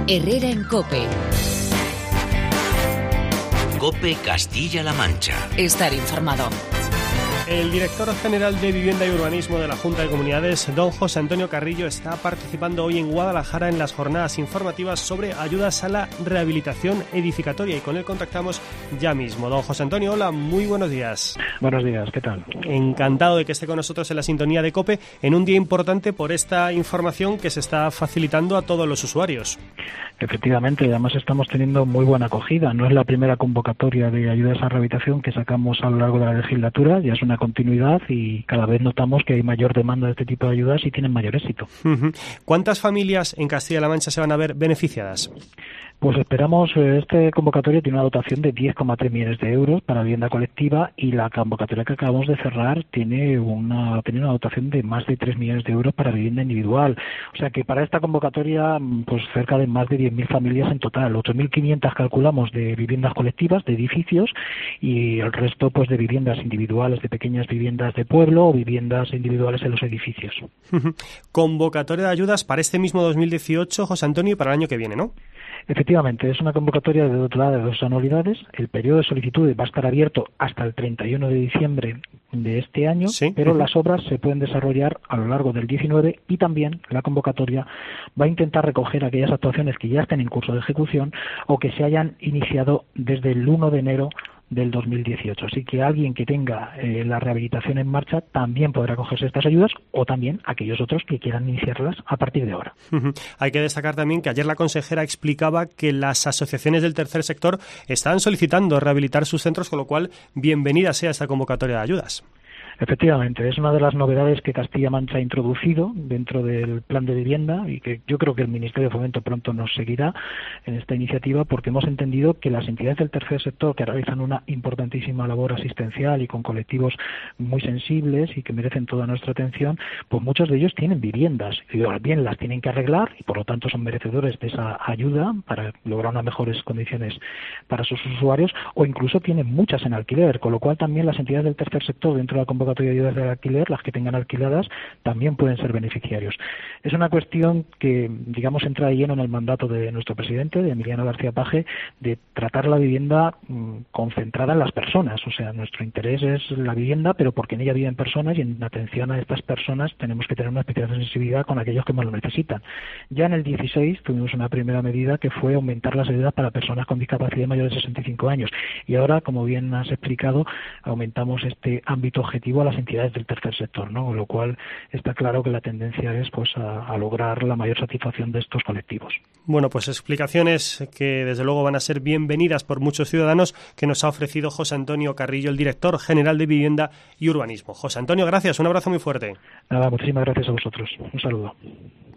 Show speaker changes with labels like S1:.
S1: Herrera en COPE.
S2: COPE Castilla-La Mancha.
S1: Estar informado.
S3: El director general de Vivienda y Urbanismo de la Junta de Comunidades, don José Antonio Carrillo, está participando hoy en Guadalajara en las jornadas informativas sobre ayudas a la rehabilitación edificatoria y con él contactamos ya mismo. Don José Antonio, hola, muy buenos días.
S4: Buenos días, ¿qué tal?
S3: Encantado de que esté con nosotros en la sintonía de COPE en un día importante por esta información que se está facilitando a todos los usuarios.
S4: Efectivamente, además estamos teniendo muy buena acogida. No es la primera convocatoria de ayudas a rehabilitación que sacamos a lo largo de la legislatura, ya es una continuidad y cada vez notamos que hay mayor demanda de este tipo de ayudas y tienen mayor éxito.
S3: ¿Cuántas familias en Castilla-La Mancha se van a ver beneficiadas?
S4: Pues esperamos, este convocatorio tiene una dotación de 10,3 millones de euros para vivienda colectiva y la convocatoria que acabamos de cerrar tiene una dotación de más de 3 millones de euros para vivienda individual. O sea que para esta convocatoria, pues cerca de más de 10.000 familias en total, 8.500 calculamos de viviendas colectivas, de edificios, y el resto pues de viviendas individuales, de pequeñas viviendas de pueblo o viviendas individuales en los edificios.
S3: Convocatoria de ayudas para este mismo 2018, José Antonio, y para el año que viene, ¿no?
S4: Efectivamente, es una convocatoria dotada de 2 anualidades. El periodo de solicitudes va a estar abierto hasta el 31 de diciembre de este año, ¿sí? Pero las obras se pueden desarrollar a lo largo del 19 y también la convocatoria va a intentar recoger aquellas actuaciones que ya estén en curso de ejecución o que se hayan iniciado desde el 1 de enero del 2018. Así que alguien que tenga la rehabilitación en marcha también podrá acogerse a estas ayudas o también aquellos otros que quieran iniciarlas a partir de ahora.
S3: Hay que destacar también que ayer la consejera explicaba que las asociaciones del tercer sector están solicitando rehabilitar sus centros, con lo cual bienvenida sea esta convocatoria de ayudas.
S4: Efectivamente, es una de las novedades que Castilla-La Mancha ha introducido dentro del plan de vivienda y que yo creo que el Ministerio de Fomento pronto nos seguirá en esta iniciativa porque hemos entendido que las entidades del tercer sector que realizan una importantísima labor asistencial y con colectivos muy sensibles y que merecen toda nuestra atención, pues muchos de ellos tienen viviendas y bien las tienen que arreglar y por lo tanto son merecedores de esa ayuda para lograr unas mejores condiciones para sus usuarios o incluso tienen muchas en alquiler, con lo cual también las entidades del tercer sector dentro de la convocatoria de ayudas de alquiler, las que tengan alquiladas, también pueden ser beneficiarios. Es una cuestión que, digamos, entra de lleno en el mandato de nuestro presidente, de Emiliano García Paje, de tratar la vivienda concentrada en las personas. O sea, nuestro interés es la vivienda, pero porque en ella viven personas y en atención a estas personas tenemos que tener una especial sensibilidad con aquellos que más lo necesitan. Ya en el 16 tuvimos una primera medida que fue aumentar las ayudas para personas con discapacidad mayores de 65 años. Y ahora, como bien has explicado, aumentamos este ámbito objetivo a las entidades del tercer sector, ¿no? Con lo cual está claro que la tendencia es pues a lograr la mayor satisfacción de estos colectivos.
S3: Bueno, pues explicaciones que desde luego van a ser bienvenidas por muchos ciudadanos que nos ha ofrecido José Antonio Carrillo, el director general de Vivienda y Urbanismo. José Antonio, gracias, un abrazo muy fuerte.
S4: Nada, muchísimas gracias a vosotros. Un saludo.